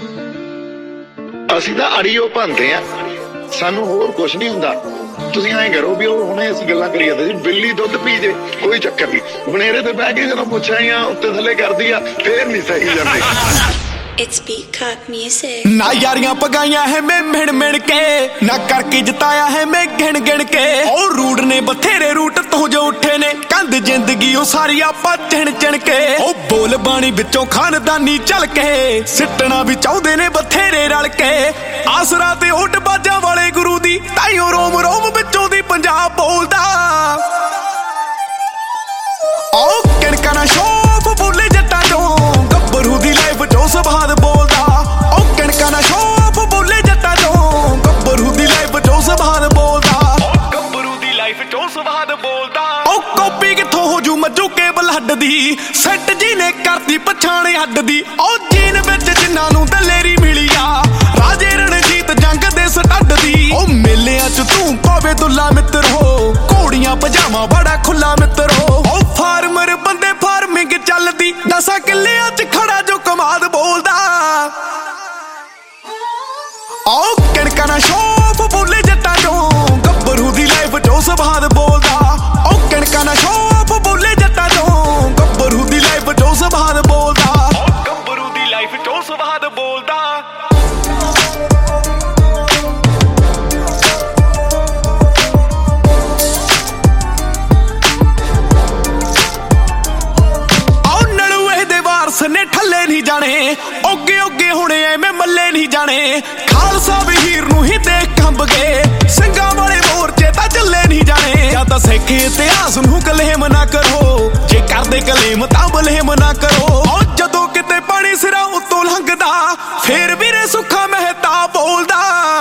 ਅਸੀਂ ਤਾਂ ਅੜੀਓ ਭੰਦੇ ਆ, ਸਾਨੂੰ ਹੋਰ ਕੁਛ ਨਹੀਂ ਹੁੰਦਾ। ਤੁਸੀਂ ਐਂ ਕਰੋ ਵੀ ਉਹ ਹੁਣੇ ਅਸੀਂ ਗੱਲਾਂ ਕਰੀ ਜਾਂਦੇ ਸੀ, ਬਿੱਲੀ ਦੁੱਧ ਪੀ ਜੇ ਕੋਈ ਚੱਕਰ ਨਹੀਂ, ਬਨੇਰੇ ਤੇ ਬਹਿ ਕੇ ਜਦੋਂ ਪੁੱਛਾਂ ਉੱਤੇ ਥੱਲੇ ਕਰਦੀ ਆ ਫੇਰ ਨਹੀਂ ਸਹੀ ਜਾਂਦੀ। It's Peacock Music। ना यारियां पगाइयां है मैं मिण मिण के, ना करके जिताया है मैं गिण गिण के। और रूड ने बथेरे रूट तो जो उठे ने, कंध जिंदगी ओ सारी आपा चिण चिण के। ओ बोल बाणी विचों खानदानी चल के, सिटना भी चाहते ने बथेरे रल के। आसरा ते उड बाजा वाले गुरु दी, ताइयों रोम रोम विचों दी पंजाब बोलदा। ओ किणका ना शोफ बोले जट्टां चों, गब्बरू दी लाइफ चों सभाद बोलदा। ओ किणका ना शोफ बोले जट्टां चों, गब्बरू दी लाइफ चों सभाद बोलदा। गब्बरू दी लाइफ चों सभाद बोलदा। ओ कॉपी किथों हो जू मजू के बलहड दी, सैट जी ने करती पछाणे हड्ड दी। ओ जीन विच जिन्हां नूं दलेरी मिली आ, राजे रणजीत जंग दे सटड दी। ओ मेलिਆਂ ਚ ਤੂੰ ਪਾਵੇ ਦੁੱਲਾ ਮਿੱਤਰ ਹੋ, ਘੋੜੀਆਂ ਪਜਾਮਾ ਬੜਾ ਖੁੱਲਾ ਮਿੱਤਰ ਹੋ। ओ फार्मर बंदे फार्मिंग चलदी, 10 किल्लिਆਂ ਚ खड़ा जो कमाद बोलदा। ओ किणका ना शोफ बोले जट्टां चों, गब्बरू दी लाइफ चों सभाद बोलदा। ओ किणका ना शोफ बोले जट्टां चों, गब्बरू दी लाइफ चों सभाद बोलदा। गब्बरू दी लाइफ चों सभाद बोलदा। ने ठल्ले नहीं जाने, ओगे ओगे होने एवें मल्ले नहीं जाने। खालसा भी हीर नूं ही देख कंब गए, ਸਿੰਘਾਂ वाले मोर्चे तां चले नहीं जाने। या तां सिख इतिहास नूं कलेम ना करो, जे करदे कलेम तां बलेम ना करो। ओ जदों किते पानी सिरां उत्तों लंघदा, फेर वीरे सुखा महता बोलदा।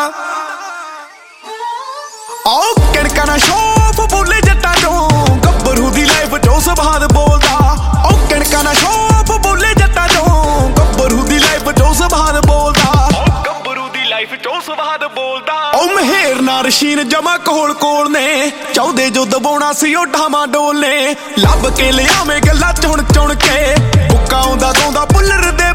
ओ किणका ना शोफ बोले जट्टां चों, गब्बरू दी लाइफ चों सभाद बोलदा। ओ किणका ना शोफ बोले जट्टां चों, गब्बरू दी लाइफ चों सभाद बोलदा। गब्बरू दी लाइफ चों सभाद बोलदा। ओ महेर ना रशीन जमा कोल कोल ने, चाहुंदे जो दबाउणा सी ओ ढामा डोल ने। ਲੱਭ ਕੇ ਲਿਆਵੇਂ ਗੱਲਾਂ ਚੁਣ ਚੁਣ ਕੇ, ਬੁੱਕਾ ਆਉਂਦਾ ਗਾਉਂਦਾ ਪੁੱਲਰ ਦੇ